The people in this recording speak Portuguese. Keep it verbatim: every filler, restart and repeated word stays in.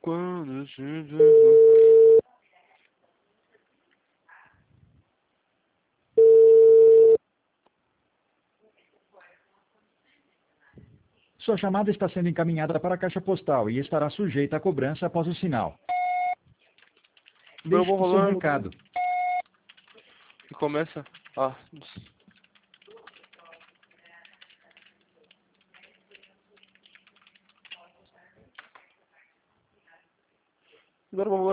Quando se... Sua chamada está sendo encaminhada para a caixa postal e estará sujeita a cobrança após o sinal. Meu Deixe bom o seu rolando. recado. E começa... Ah... Agora vamos lá.